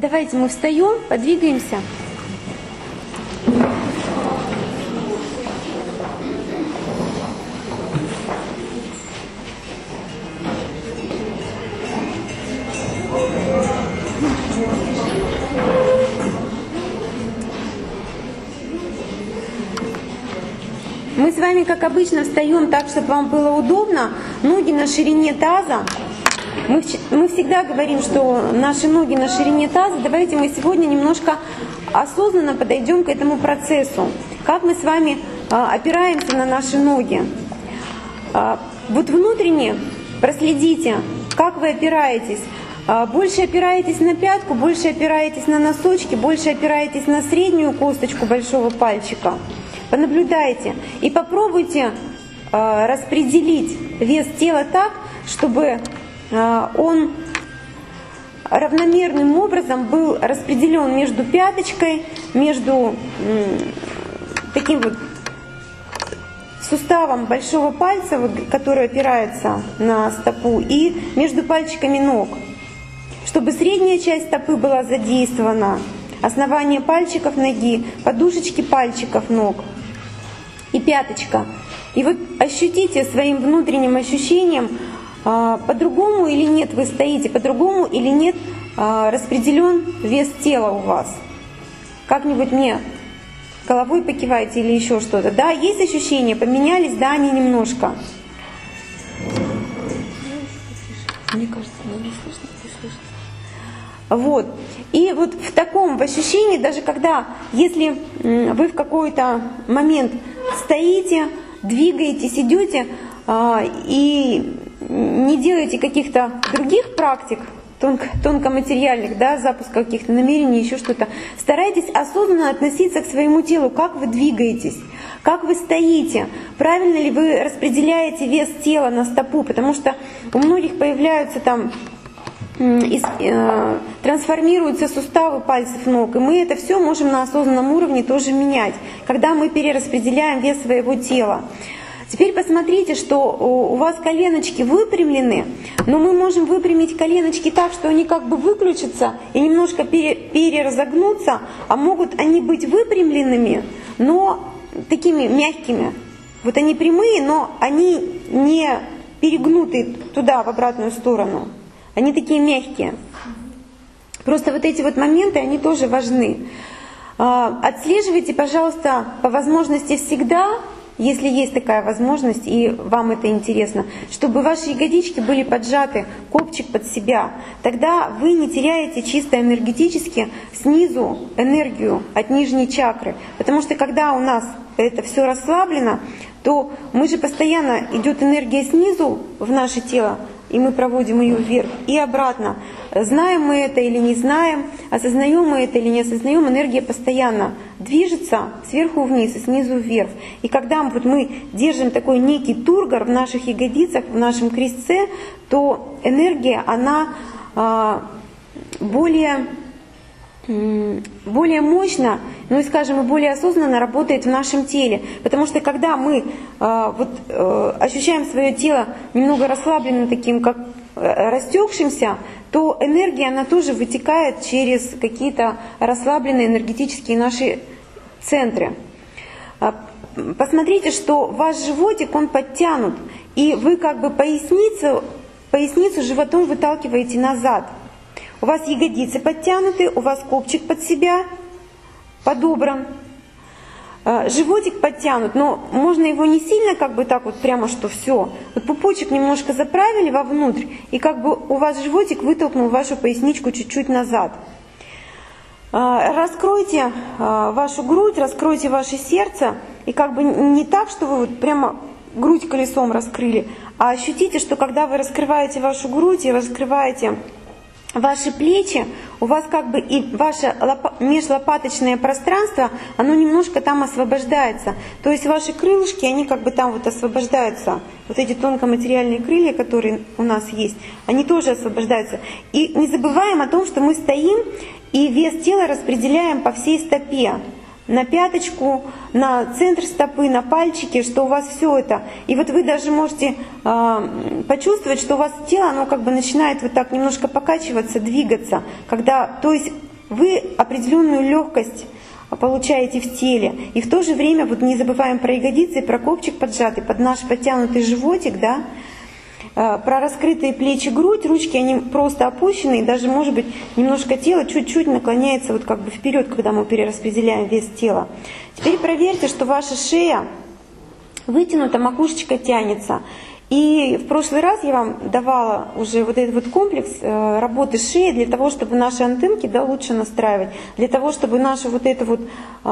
Давайте мы встаем, подвигаемся. Мы с вами, как обычно, встаем так, чтобы вам было удобно, ноги на ширине таза. Мы всегда говорим, что наши ноги на ширине таза. Давайте мы сегодня немножко осознанно подойдем к этому процессу. Как мы с вами опираемся на наши ноги. Вот внутренне проследите, как вы опираетесь. Больше опираетесь на пятку, больше опираетесь на носочки, больше опираетесь на среднюю косточку большого пальчика. Понаблюдайте и попробуйте распределить вес тела так, чтобы он равномерным образом был распределен между пяточкой, между таким вот суставом большого пальца, который опирается на стопу, и между пальчиками ног, чтобы средняя часть стопы была задействована, основание пальчиков ноги, подушечки пальчиков ног и пяточка. И вот ощутите своим внутренним ощущением, по-другому или нет вы стоите, по-другому или нет распределен вес тела у вас. Как-нибудь мне головой покивайте или еще что-то. Да, есть ощущения, поменялись, да, они немножко. Мне кажется, не слышно, не слышно. Вот. И вот в таком ощущении, даже когда, если вы в какой-то момент стоите, двигаетесь, идете и не делаете каких-то других практик, тонкоматериальных, да, запуска каких-то намерений, еще что-то, старайтесь осознанно относиться к своему телу, как вы двигаетесь, как вы стоите, правильно ли вы распределяете вес тела на стопу, потому что у многих появляются там, трансформируются суставы пальцев ног, и мы это все можем на осознанном уровне тоже менять, когда мы перераспределяем вес своего тела. Теперь посмотрите, что у вас коленочки выпрямлены, но мы можем выпрямить коленочки так, что они как бы выключатся и немножко переразогнутся, а могут они быть выпрямленными, но такими мягкими. Вот они прямые, но они не перегнуты туда, в обратную сторону. Они такие мягкие. Просто вот эти вот моменты, они тоже важны. Отслеживайте, пожалуйста, по возможности всегда, если есть такая возможность и вам это интересно, чтобы ваши ягодички были поджаты, копчик под себя. Тогда вы не теряете чисто энергетически снизу энергию от нижней чакры. Потому что когда у нас это все расслаблено, то мы же постоянно идет энергия снизу в наше тело, и мы проводим ее вверх и обратно. Знаем мы это или не знаем, осознаем мы это или не осознаем, энергия постоянно движется сверху вниз и снизу вверх. И когда мы держим такой некий тургор в наших ягодицах, в нашем крестце, то энергия, она более мощно, ну и скажем, и более осознанно работает в нашем теле. Потому что когда мы ощущаем свое тело немного расслабленным, таким как растекшимся, то энергия, она тоже вытекает через какие-то расслабленные энергетические наши центры. Посмотрите, что ваш животик, он подтянут, и вы как бы поясницу животом выталкиваете назад. У вас ягодицы подтянуты, у вас копчик под себя подобран, животик подтянут, но можно его не сильно как бы так вот прямо, что все. Вот пупочек немножко заправили вовнутрь, и как бы у вас животик вытолкнул вашу поясничку чуть-чуть назад. Раскройте вашу грудь, раскройте ваше сердце, и как бы не так, что вы вот прямо грудь колесом раскрыли, а ощутите, что когда вы раскрываете вашу грудь и раскрываете ваши плечи, у вас как бы и ваше межлопаточное пространство, оно немножко там освобождается. То есть ваши крылышки, они как бы там вот освобождаются. Вот эти тонкоматериальные крылья, которые у нас есть, они тоже освобождаются. И не забываем о том, что мы стоим и вес тела распределяем по всей стопе. На пяточку, на центр стопы, на пальчики, что у вас все это. И вот вы даже можете почувствовать, что у вас тело, оно как бы начинает вот так немножко покачиваться, двигаться. Когда, то есть вы определенную легкость получаете в теле. И в то же время вот не забываем про ягодицы, про копчик поджатый, под наш подтянутый животик, да, про раскрытые плечи, грудь, ручки, они просто опущены, и даже, может быть, немножко тело чуть-чуть наклоняется вот как бы вперед, когда мы перераспределяем вес тела. Теперь проверьте, что ваша шея вытянута, макушечка тянется. И в прошлый раз я вам давала уже вот этот вот комплекс работы шеи для того, чтобы наши антенки, да, лучше настраивать, для того, чтобы нашу вот эту вот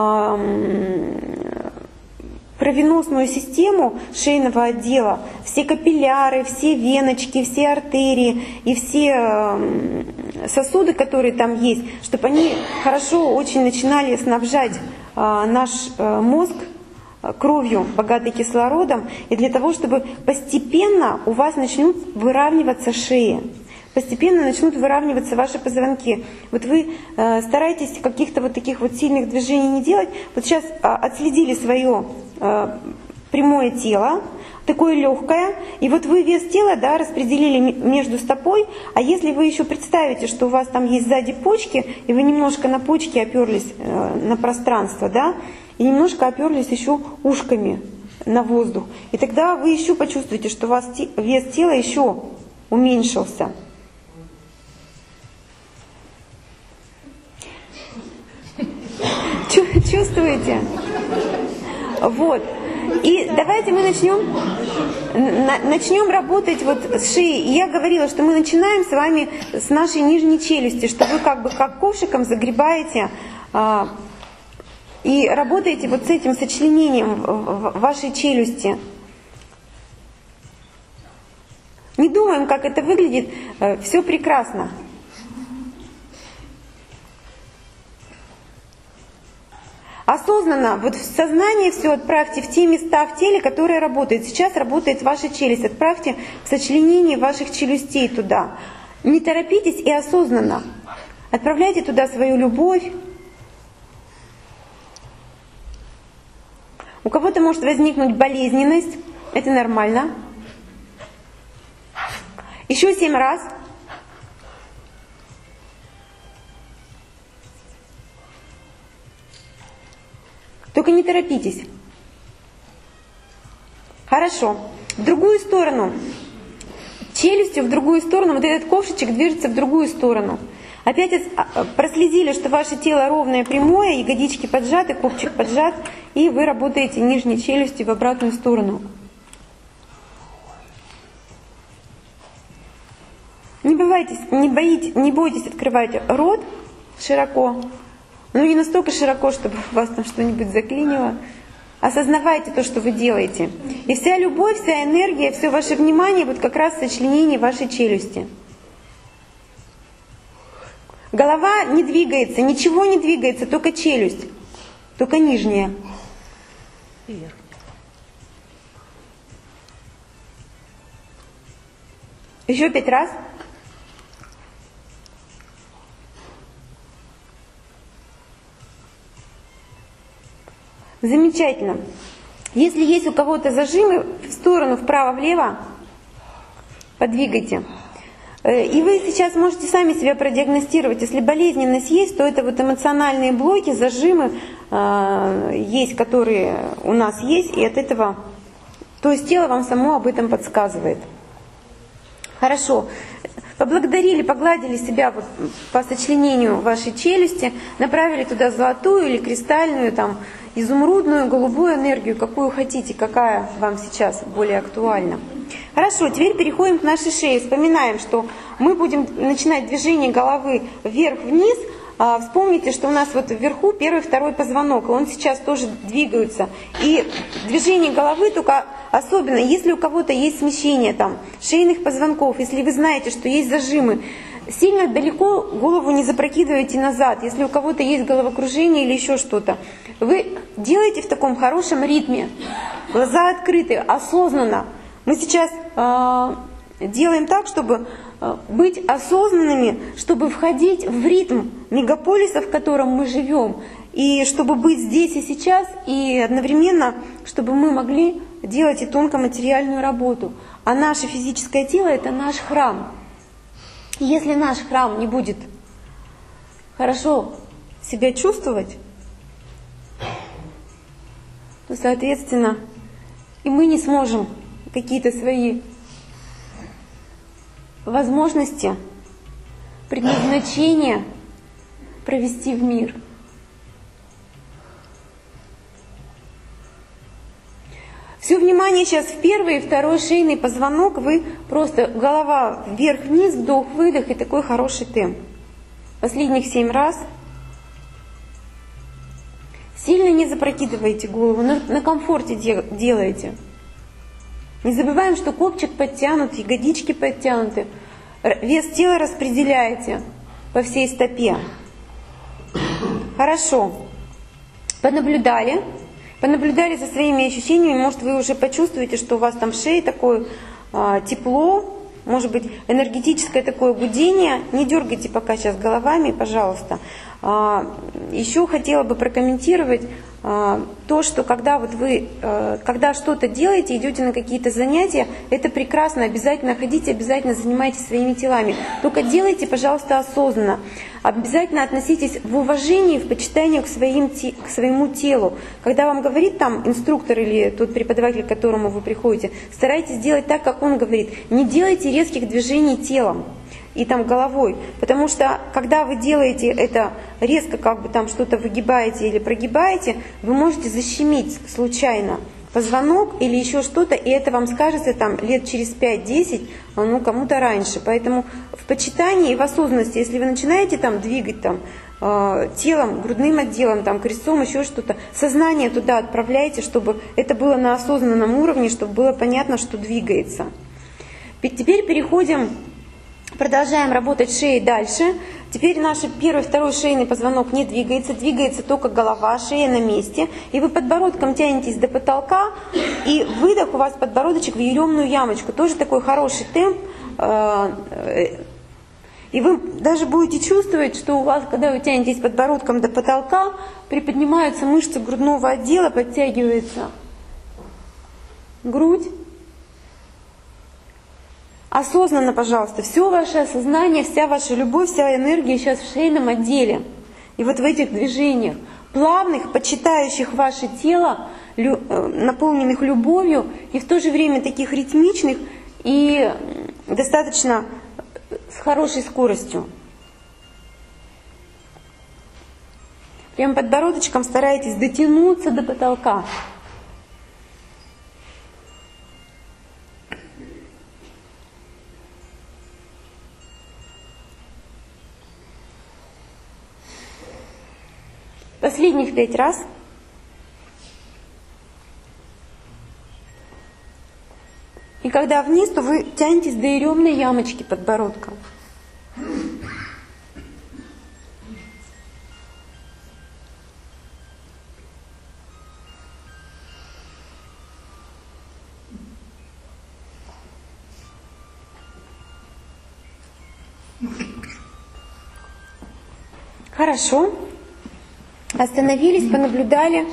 кровеносную систему шейного отдела, все капилляры, все веночки, все артерии и все сосуды, которые там есть, чтобы они хорошо очень начинали снабжать наш мозг кровью, богатой кислородом, и для того, чтобы постепенно у вас начнут выравниваться шеи, постепенно начнут выравниваться ваши позвонки. Вот вы стараетесь каких-то вот таких вот сильных движений не делать. Вот сейчас отследили свое прямое тело, такое легкое, и вот вы вес тела, да, распределили между стопой, а если вы еще представите, что у вас там есть сзади почки, и вы немножко на почки оперлись на пространство, да, и немножко оперлись еще ушками на воздух, и тогда вы еще почувствуете, что у вас вес тела еще уменьшился. Чувствуете? Вот. И давайте мы начнем работать вот с шеей. И я говорила, что мы начинаем с вами с нашей нижней челюсти, что вы как бы как ковшиком загребаете и работаете вот с этим сочленением в вашей челюсти. Не думаем, как это выглядит, все прекрасно. Осознанно, вот в сознание все отправьте в те места в теле, которые работают. Сейчас работает ваша челюсть. Отправьте сочленение ваших челюстей туда. Не торопитесь и осознанно. Отправляйте туда свою любовь. У кого-то может возникнуть болезненность. Это нормально. Еще 7 раз. Только не торопитесь. Хорошо. В другую сторону. Челюстью в другую сторону. Вот этот ковшичек движется в другую сторону. Опять проследили, что ваше тело ровное, прямое, ягодички поджаты, копчик поджат, и вы работаете нижней челюстью в обратную сторону. Не бойтесь открывать рот широко. Но не настолько широко, чтобы вас там что-нибудь заклинило. Осознавайте то, что вы делаете. И вся любовь, вся энергия, все ваше внимание вот как раз в сочленении вашей челюсти. Голова не двигается, ничего не двигается, только челюсть, только нижняя. И верхняя. Еще 5 раз. Замечательно. Если есть у кого-то зажимы в сторону, вправо-влево, подвигайте. И вы сейчас можете сами себя продиагностировать. Если болезненность есть, то это вот эмоциональные блоки, зажимы есть, которые у нас есть, и от этого, то есть тело вам само об этом подсказывает. Хорошо. Поблагодарили, погладили себя вот по сочленению вашей челюсти, направили туда золотую или кристальную, там, изумрудную, голубую энергию, какую хотите, какая вам сейчас более актуальна. Хорошо, теперь переходим к нашей шее. Вспоминаем, что мы будем начинать движение головы вверх-вниз. Вспомните, что у нас вот вверху первый, второй позвонок, он сейчас тоже двигается. И движение головы только особенно, если у кого-то есть смещение там, шейных позвонков, если вы знаете, что есть зажимы, сильно далеко голову не запрокидывайте назад. Если у кого-то есть головокружение или еще что-то, вы делаете в таком хорошем ритме, глаза открыты, осознанно. Мы сейчас делаем так, чтобы быть осознанными, чтобы входить в ритм мегаполиса, в котором мы живем, и чтобы быть здесь и сейчас, и одновременно, чтобы мы могли делать и тонкоматериальную работу. А наше физическое тело – это наш храм. Если наш храм не будет хорошо себя чувствовать, то, соответственно, и мы не сможем какие-то свои возможности, предназначения провести в мир. Все внимание сейчас в первый и второй шейный позвонок. Вы просто голова вверх-вниз, вдох-выдох и такой хороший темп. Последних 7 раз. Сильно не запрокидывайте голову, на комфорте делайте. Не забываем, что копчик подтянут, ягодички подтянуты. Вес тела распределяете по всей стопе. Хорошо. Понаблюдали за своими ощущениями. Может, вы уже почувствуете, что у вас там в шее такое тепло, может быть, энергетическое такое гудение. Не дергайте пока сейчас головами, пожалуйста. Еще хотела бы прокомментировать то, что когда вот вы, когда что-то делаете, идете на какие-то занятия, это прекрасно, обязательно ходите, обязательно занимайтесь своими телами. Только делайте, пожалуйста, осознанно. Обязательно относитесь в уважении, в почитании к своему телу. Когда вам говорит там инструктор или тот преподаватель, к которому вы приходите, старайтесь делать так, как он говорит. Не делайте резких движений телом и там головой, потому что когда вы делаете это резко, как бы там что-то выгибаете или прогибаете, вы можете защемить случайно позвонок или еще что-то, и это вам скажется там лет через 5-10, ну кому-то раньше. Поэтому в почитании и в осознанности, если вы начинаете там двигать там телом, грудным отделом, там крестцом, еще что-то, сознание туда отправляйте, чтобы это было на осознанном уровне, чтобы было понятно, что двигается. Теперь продолжаем работать шеей дальше. Теперь наш первый, второй шейный позвонок не двигается, двигается только голова, шея на месте. И вы подбородком тянетесь до потолка, и выдох у вас подбородочек в еремную ямочку. Тоже такой хороший темп. И вы даже будете чувствовать, что у вас, когда вы тянетесь подбородком до потолка, приподнимаются мышцы грудного отдела, подтягивается грудь. Осознанно, пожалуйста, все ваше осознание, вся ваша любовь, вся энергия сейчас в шейном отделе. И вот в этих движениях, плавных, почитающих ваше тело, наполненных любовью, и в то же время таких ритмичных и достаточно с хорошей скоростью. Прям подбородочком старайтесь дотянуться до потолка. Последних 5 раз. И когда вниз, то вы тянетесь до еремной ямочки подбородка. Хорошо. Остановились, понаблюдали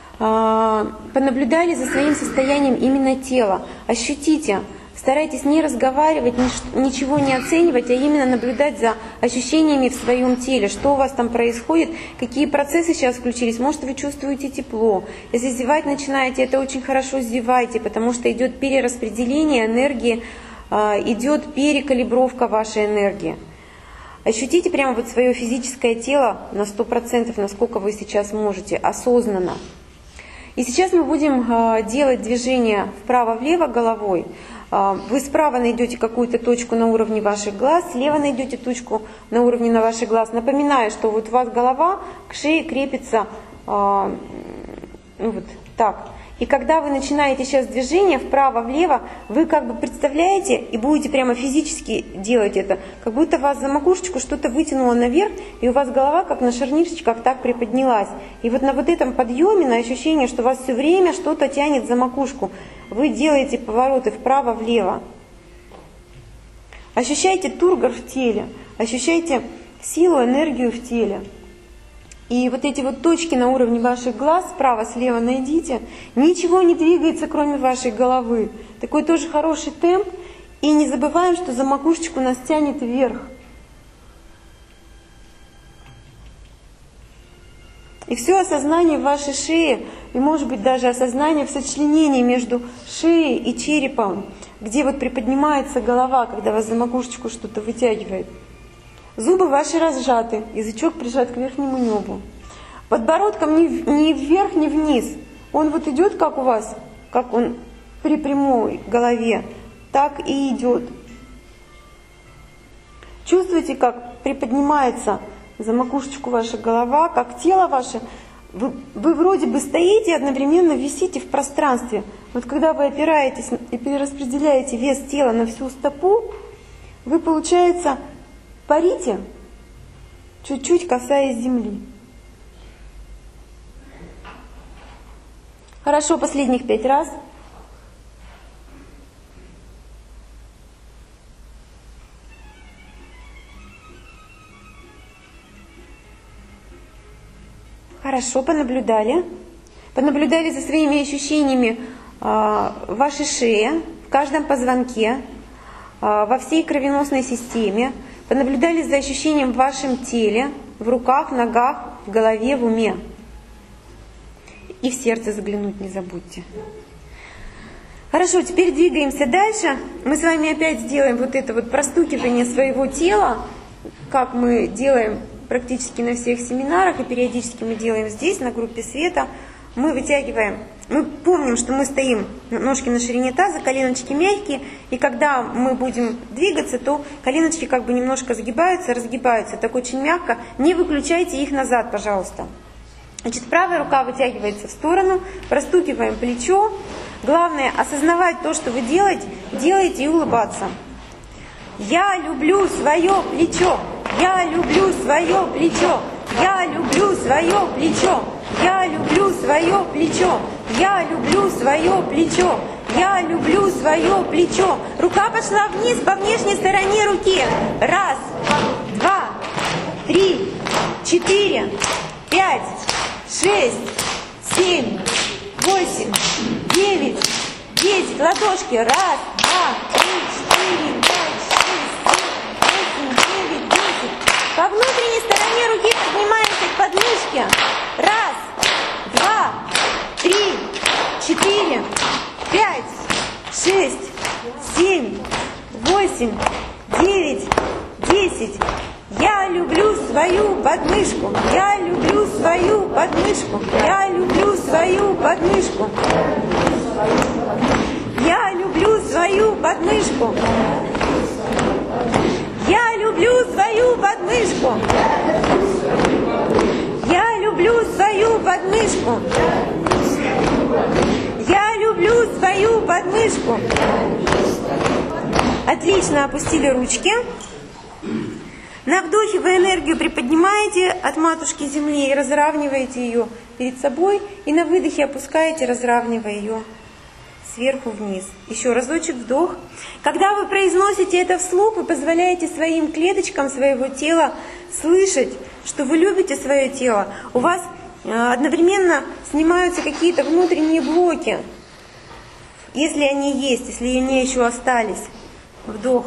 за своим состоянием именно тела. Ощутите, старайтесь не разговаривать, ничего не оценивать, а именно наблюдать за ощущениями в своем теле, что у вас там происходит, какие процессы сейчас включились. Может, вы чувствуете тепло. Если зевать начинаете, это очень хорошо зевайте, потому что идет перераспределение энергии, идет перекалибровка вашей энергии. Ощутите прямо вот свое физическое тело на 100%, насколько вы сейчас можете, осознанно. И сейчас мы будем делать движение вправо-влево головой. Вы справа найдете какую-то точку на уровне ваших глаз, слева найдете точку на уровне ваших глаз. Напоминаю, что вот у вас голова к шее крепится вот так. И когда вы начинаете сейчас движение вправо-влево, вы как бы представляете и будете прямо физически делать это, как будто вас за макушечку что-то вытянуло наверх, и у вас голова как на шарнирчиках так приподнялась. И вот на вот этом подъеме, на ощущение, что вас все время что-то тянет за макушку, вы делаете повороты вправо-влево. Ощущайте тургор в теле, ощущайте силу, энергию в теле. И вот эти вот точки на уровне ваших глаз, справа-слева найдите, ничего не двигается, кроме вашей головы. Такой тоже хороший темп. И не забываем, что за макушечку нас тянет вверх. И все осознание в вашей шее, и может быть даже осознание в сочленении между шеей и черепом, где вот приподнимается голова, когда вас за макушечку что-то вытягивает. Зубы ваши разжаты, язычок прижат к верхнему небу. Подбородком ни вверх, ни вниз. Он вот идет, как у вас, как он при прямой голове, так и идет. Чувствуете, как приподнимается за макушечку ваша голова, как тело ваше. Вы вроде бы стоите и одновременно висите в пространстве. Вот когда вы опираетесь и перераспределяете вес тела на всю стопу, вы, получается, парите, чуть-чуть касаясь земли. Хорошо, последних 5 раз. Хорошо, понаблюдали. Понаблюдали за своими ощущениями в вашей шее, в каждом позвонке, во всей кровеносной системе. Понаблюдали за ощущением в вашем теле, в руках, ногах, в голове, в уме. И в сердце заглянуть не забудьте. Хорошо, теперь двигаемся дальше. Мы с вами опять сделаем вот это вот простукивание своего тела, как мы делаем практически на всех семинарах, и периодически мы делаем здесь, на группе света. Мы вытягиваем, мы помним, что мы стоим, ножки на ширине таза, коленочки мягкие, и когда мы будем двигаться, то коленочки как бы немножко загибаются, разгибаются, так очень мягко. Не выключайте их назад, пожалуйста. Значит, правая рука вытягивается в сторону, простукиваем плечо. Главное осознавать то, что вы делаете, и улыбаться. Я люблю свое плечо. Я люблю свое плечо. Я люблю свое плечо. Я люблю свое плечо. Я люблю свое плечо. Я люблю свое плечо. Рука пошла вниз по внешней стороне руки. 1, 2, 3, 4, 5, 6, 7, 8, 9, 10. Ладошки. 1, 2, 3, 4, 5, 6, 7, 8, 9, 10. По внутренней стороне руки поднимаемся к подмышке. 1, 2, 3, 4, 5, 6, 7, 8, 9, 10. Я люблю свою подмышку. Я люблю свою подмышку. Я люблю свою подмышку. Я люблю свою подмышку. Я люблю свою подмышку. Я люблю свою подмышку. Я люблю свою подмышку. Отлично, опустили ручки. На вдохе вы энергию приподнимаете от матушки земли и разравниваете ее перед собой. И на выдохе опускаете, разравнивая ее сверху вниз. Еще разочек вдох. Когда вы произносите это вслух, вы позволяете своим клеточкам своего тела слышать, что вы любите свое тело. У вас одновременно снимаются какие-то внутренние блоки, если они есть, если они еще остались. Вдох.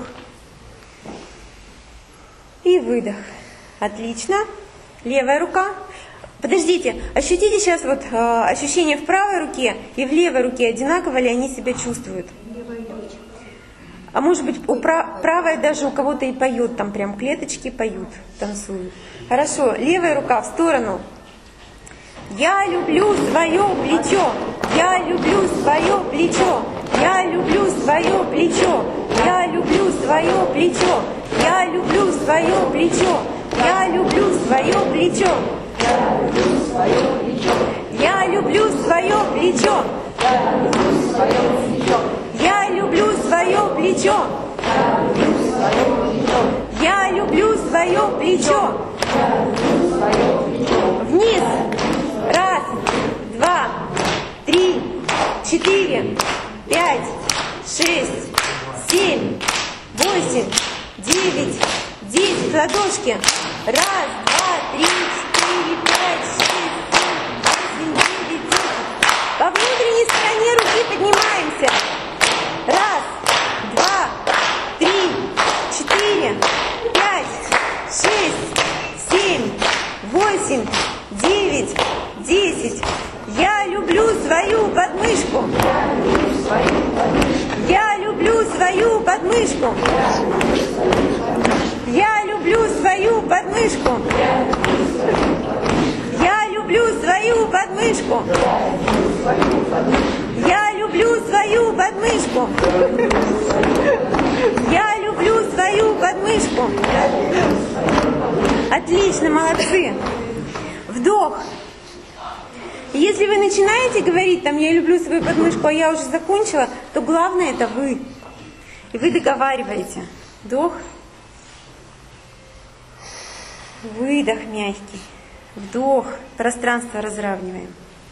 И выдох. Отлично. Левая рука. Подождите, ощутите сейчас вот ощущения в правой руке и в левой руке, одинаково ли они себя чувствуют? А может быть, правая даже у кого-то и поет, там прям клеточки поют, танцуют. Хорошо, левая рука в сторону. Я люблю свое плечо. Я люблю свое плечо. Я люблю свое плечо. Я люблю свое плечо. Я люблю свое плечо. Я люблю свое плечо. Я люблю свое плечо. Я люблю свое плечо. Я люблю свое плечо. Вниз. 1, 2, 3, 4, 5, 6, 7, 8, 9, 10. Ладошки. 1, 2, 3, 4, 5, 6, 7, 8, 9, 10. По внутренней стороне руки поднимаемся. 1, 2, 3, 4, 5, 6, 7, 8, 9, 9, 10. Я люблю свою подмышку. Я люблю свою подмышку. Я люблю свою подмышку. Я люблю свою подмышку. Я люблю свою подмышку. Я люблю свою подмышку. Отлично, молодцы. Вдох. Если вы начинаете говорить, там, я люблю свою подмышку, а я уже закончила, то главное это вы. И вы договариваете. Вдох. Выдох мягкий. Вдох. Пространство разравниваем.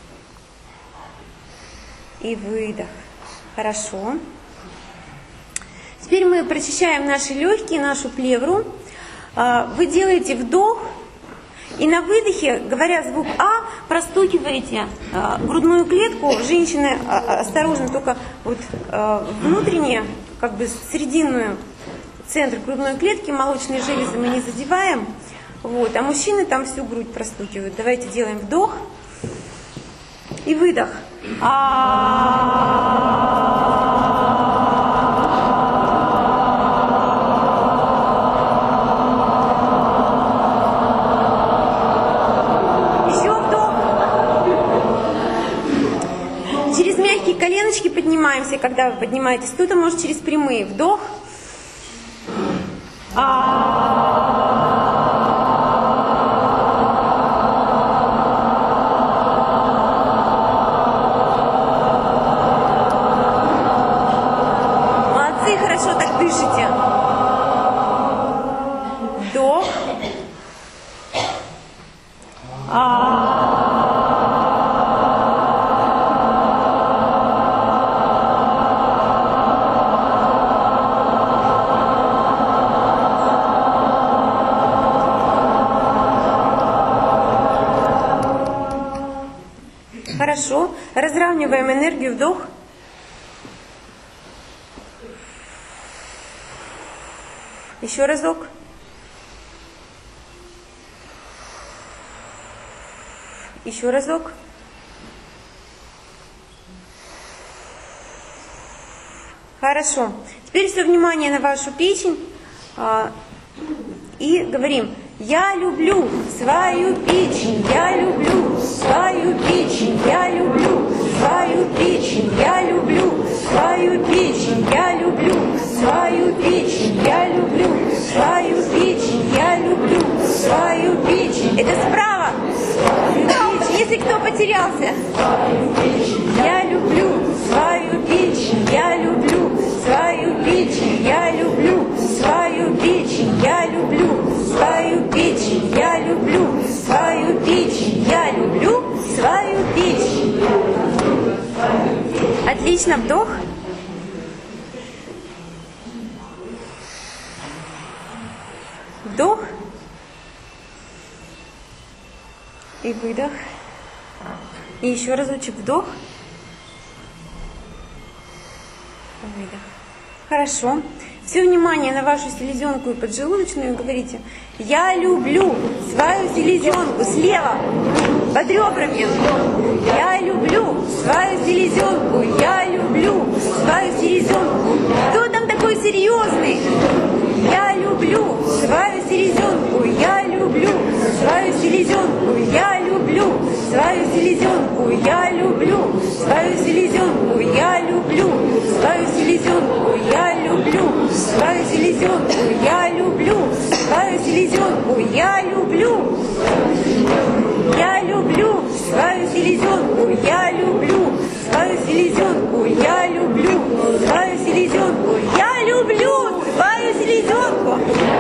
И выдох. Хорошо. Теперь мы прочищаем наши легкие, нашу плевру. Вы делаете вдох. И на выдохе, говоря звук А, простукиваете грудную клетку. Женщины осторожно только вот внутреннюю, как бы срединную, центр грудной клетки, молочные железы мы не задеваем. Вот, а мужчины там всю грудь простукивают. Давайте делаем вдох и выдох. Через мягкие коленочки поднимаемся, когда вы поднимаетесь. Кто-то может через прямые. Вдох. Молодцы, хорошо так дышите. Вдох. Хорошо. Разравниваем энергию. Вдох. Еще разок. Еще разок. Хорошо. Теперь все внимание на вашу печень. И говорим. Я люблю свою печень, я люблю свою печень, я люблю свою печень, я люблю свою печень, я люблю свою печень, я люблю свою печень, я люблю свою печень. Это справа. Если кто потерялся. Я люблю свою печень, я люблю свою печень, я люблю свою печень, я люблю свою печень, я люблю свою печень, я люблю свою печень. Отлично, вдох. Вдох. И выдох. И еще разочек вдох. Выдох. Хорошо. Все внимание на вашу селезенку и поджелудочную. Говорите, я люблю свою селезенку. Слева, под ребрами. Я люблю свою селезенку. Я люблю свою селезенку. Кто там такой серьезный? Я люблю свою селезенку. Я люблю свою селезенку. Я люблю свою селезенку. Я люблю свою селезенку. Я люблю свою селезенку. Я люблю свою селезенку. Я люблю свою селезенку. Я люблю. Я люблю свою селезенку. Я люблю свою селезенку. Я люблю свою селезенку. Я люблю свою селезенку.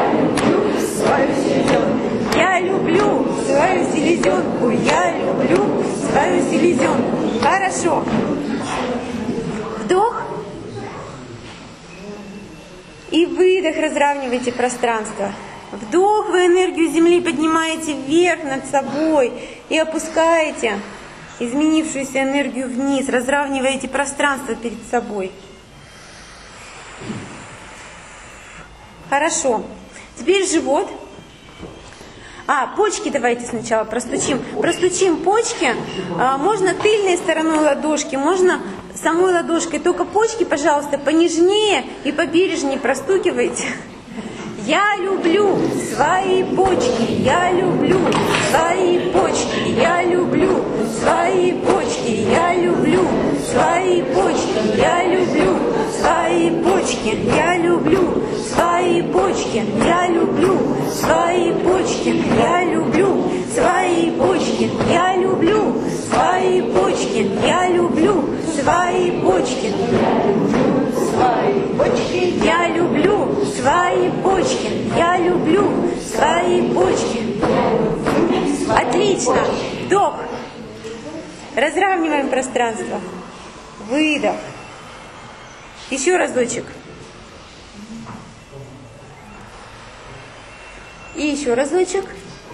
Я люблю свою селезенку. Я люблю свою селезенку. Хорошо. Вдох. И выдох, разравнивайте пространство. Вдох, вы энергию Земли поднимаете вверх над собой и опускаете изменившуюся энергию вниз, разравниваете пространство перед собой. Хорошо. Теперь живот. Почки давайте сначала простучим. Простучим почки. Можно тыльной стороной ладошки, можно самой ладошкой. Только почки, пожалуйста, понежнее и побережнее простукивайте. Я люблю свои почки, я люблю свои почки, я люблю свои почки, я люблю свои почки, я люблю свои почки, я люблю свои почки, я люблю свои почки, я люблю свои почки, я люблю свои почки, я люблю свои почки, свои почки, я люблю свои почки, я люблю свои почки. Отлично. Вдох. Разравниваем пространство. Выдох. Еще разочек. И еще разочек.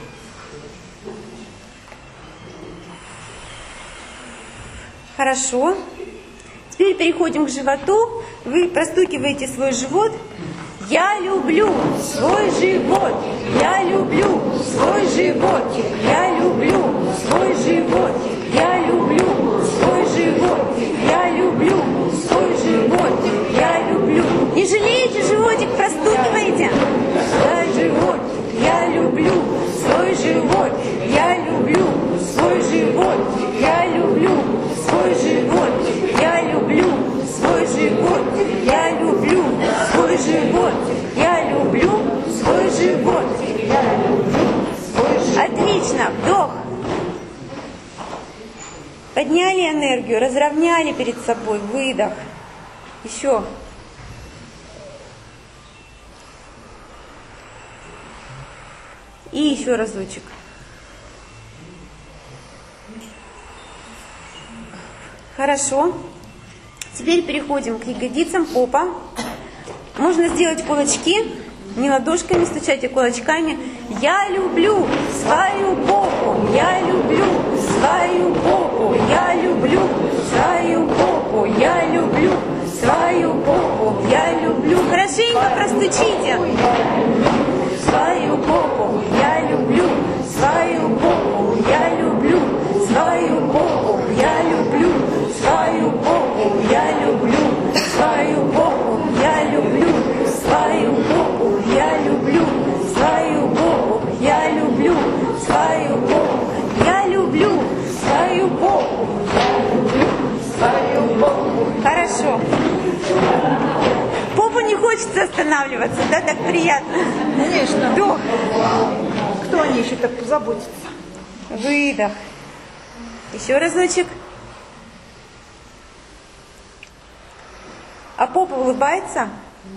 Хорошо. Теперь переходим к животу. Вы простукиваете свой живот. Я люблю свой живот. Я люблю свой живот. Я люблю свой живот. Я люблю свой живот. Я люблю свой живот. Я люблю. Не жалеете, животик простукиваете? Да, живот. Я люблю свой живот. Я люблю свой живот. Я люблю свой живот. Я люблю свой живот. Я люблю свой живот. Я люблю свой живот. Я люблю свой живот. Отлично. Вдох. Подняли энергию, разровняли перед собой. Выдох. Еще. И еще разочек. Хорошо. Теперь переходим к ягодицам попа. Можно сделать кулачки, не ладошками стучать, а кулачками. Я люблю свою попу, я люблю свою попу, я люблю свою попу, я люблю свою попу, я люблю. Хорошенько простучите. Свою попу, я люблю свою попу, я люблю свою попу, я люблю свою попу, я люблю свою попу, я люблю свою попу, я люблю свою попу, я люблю свою попу, я люблю свою попу, я люблю свою попу. Хорошо. Попу не хочется останавливаться, да, так приятно? Конечно. Вдох. Кто о ней еще так позаботится? Выдох. Еще разочек. А попа улыбается?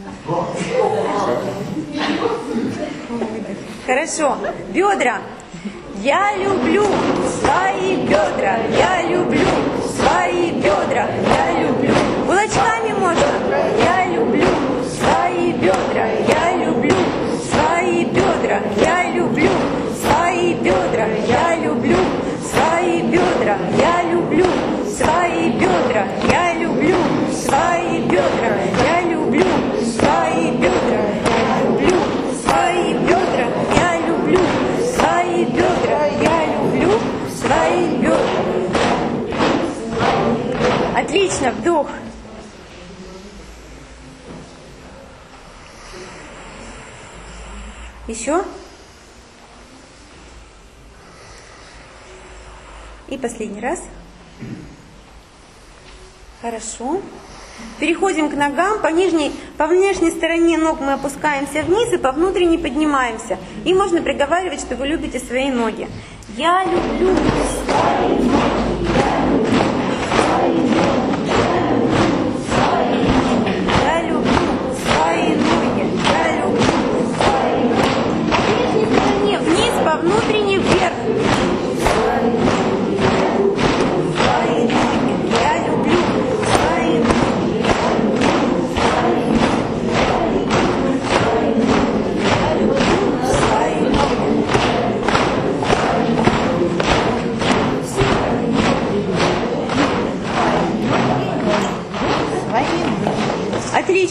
Хорошо. Бедра. Я люблю свои бедра. Я люблю свои бедра. Я люблю. Кулачками можно. Я люблю свои бедра. Я люблю свои бедра. Я люблю свои бедра. Я люблю свои бедра. Я люблю свои бедра. Я люблю свои бедра. Я люблю свои бедра. Я люблю свои бедра. Я люблю свои бедра. Я люблю свои бедра. Отлично, вдох. Еще. И последний раз. Хорошо. Переходим к ногам. По внешней стороне ног мы опускаемся вниз и по внутренней поднимаемся. И можно приговаривать, что вы любите свои ноги. Я люблю свои ноги. Я люблю свои ноги. Я люблю свои ноги. По внешней стороне вниз, по внутренней вверх. Свои ноги. Я люблю свои ноги. Я люблю свои ноги.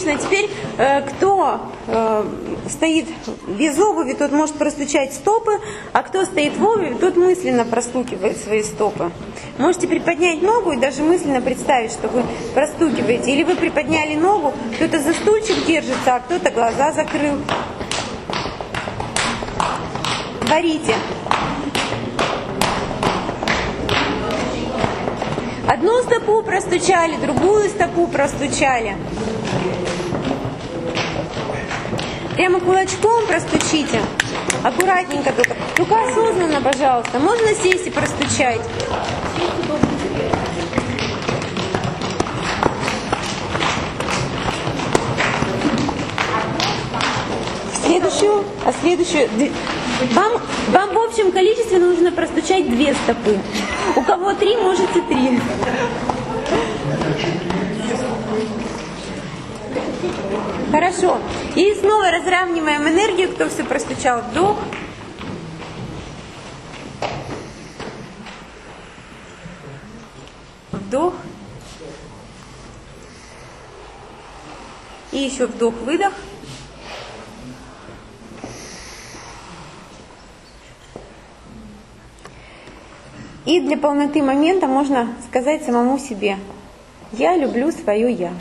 Отлично. Теперь кто стоит без обуви, тот может простучать стопы, а кто стоит в обуви, тот мысленно простукивает свои стопы. Можете приподнять ногу и даже мысленно представить, что вы простукиваете. Или вы приподняли ногу, кто-то за стульчик держится, а кто-то глаза закрыл. Творите. Одну стопу простучали, другую стопу простучали. Прямо кулачком простучите. Аккуратненько только. Только осознанно, пожалуйста. Можно сесть и простучать. Следующую. Вам в общем количестве нужно простучать 2 стопы. У кого 3, можете 3. Хорошо. И снова разравниваем энергию, кто все простучал. Вдох. Вдох. И еще вдох-выдох. И для полноты момента можно сказать самому себе: я люблю свое я.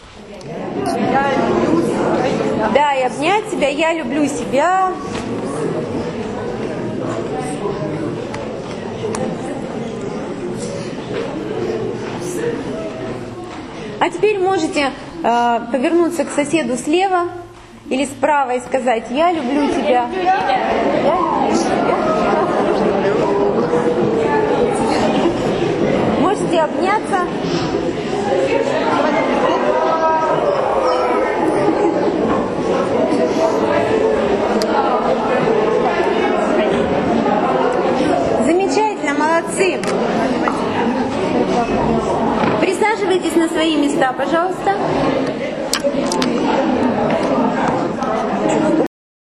Да, и обнять себя: я люблю себя. А теперь можете повернуться к соседу слева или справа и сказать: я люблю тебя. Можете обняться. Замечательно, молодцы. Присаживайтесь на свои места, пожалуйста.